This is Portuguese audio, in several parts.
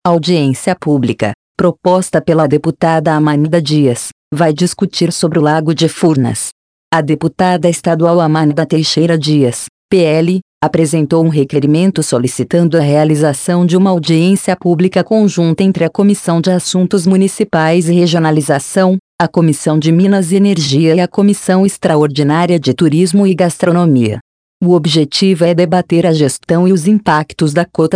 A audiência pública, proposta pela deputada Amânida Dias, vai discutir sobre o Lago de Furnas. A deputada estadual Amânida Teixeira Dias, PL, apresentou um requerimento solicitando a realização de uma audiência pública conjunta entre a Comissão de Assuntos Municipais e Regionalização, a Comissão de Minas e Energia e a Comissão Extraordinária de Turismo e Gastronomia. O objetivo é debater a gestão e os impactos da Cota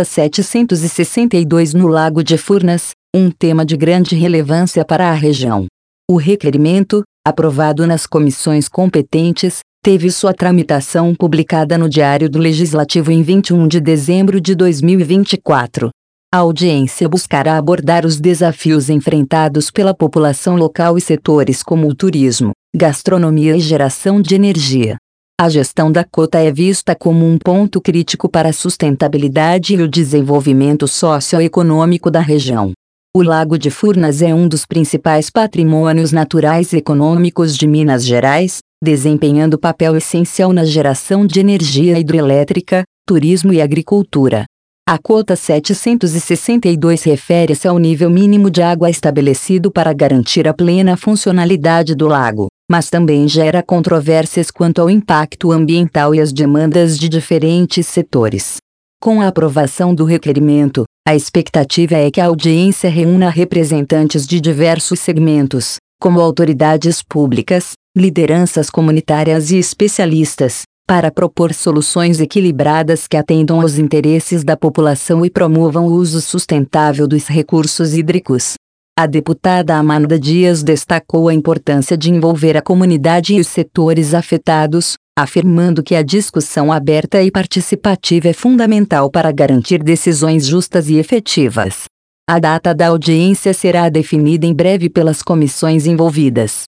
762 no Lago de Furnas, um tema de grande relevância para a região. O requerimento, aprovado nas comissões competentes, teve sua tramitação publicada no Diário do Legislativo em 21 de dezembro de 2024. A audiência buscará abordar os desafios enfrentados pela população local e setores como o turismo, gastronomia e geração de energia. A gestão da cota é vista como um ponto crítico para a sustentabilidade e o desenvolvimento socioeconômico da região. O Lago de Furnas é um dos principais patrimônios naturais e econômicos de Minas Gerais, desempenhando papel essencial na geração de energia hidrelétrica, turismo e agricultura. A Cota 762 refere-se ao nível mínimo de água estabelecido para garantir a plena funcionalidade do lago, mas também gera controvérsias quanto ao impacto ambiental e as demandas de diferentes setores. Com a aprovação do requerimento, a expectativa é que a audiência reúna representantes de diversos segmentos, como autoridades públicas, lideranças comunitárias e especialistas, para propor soluções equilibradas que atendam aos interesses da população e promovam o uso sustentável dos recursos hídricos. A deputada Amânida Dias destacou a importância de envolver a comunidade e os setores afetados, afirmando que a discussão aberta e participativa é fundamental para garantir decisões justas e efetivas. A data da audiência será definida em breve pelas comissões envolvidas.